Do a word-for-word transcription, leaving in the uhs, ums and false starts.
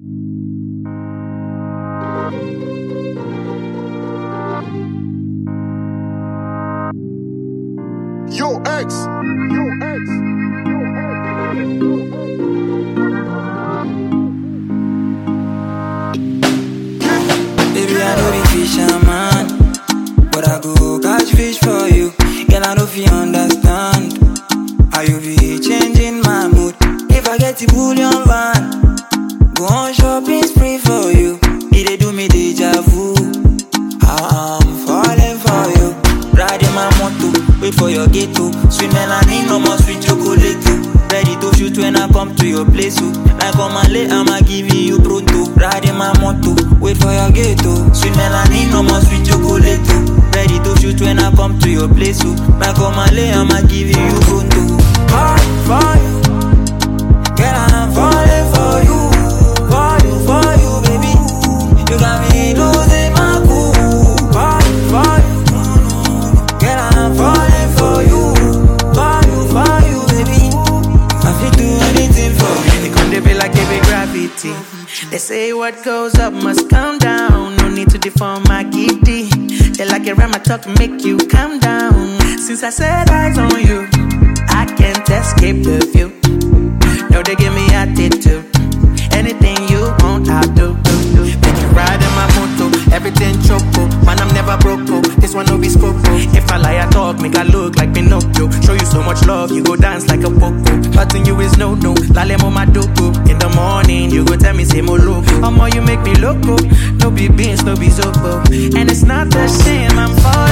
Yo, X. Yo, X. Baby, I know the fisherman, but I go catch fish for you. Girl, I know if you understand how you be changing my mood. If I get the bullion van, go on shopping spree for you. It dey do me deja vu. I'm falling for you. Riding my moto, wait for your gate to sweet melanin, no more sweet chocolate. Ready to shoot when I come to your place. Like on my lay, I'ma give you pronto. Riding my moto, wait for your gate to sweet melanin, no more sweet chocolate. Ready to shoot when I come to your place. Like on my lay, I'ma give you pronto. Falling for you, girl, I'm falling for you, for you, for you, baby. You got me losing my cool. Falling for you, girl, I'm falling for you, for you, for you, baby. I feel do anything for you. They come, they be like heavy gravity. They say what goes up must come down. No need to deform my giddy. They like it around my talk, make you calm down. Since I set eyes on you, I can't escape the view. No, they give me attitude. Anything you want, I'll do. Make you ride in my moto, everything choco. Man, I'm never broke. This one no be scope. If I lie, I talk, make I look like Pinocchio. Show you so much love, you go dance like a poco. Nothing you is no no. Lale mo madoko. In the morning, you go tell me say mo loco. Omo, you make me loco. No be beans, no be zopo. And it's not the shame I'm falling.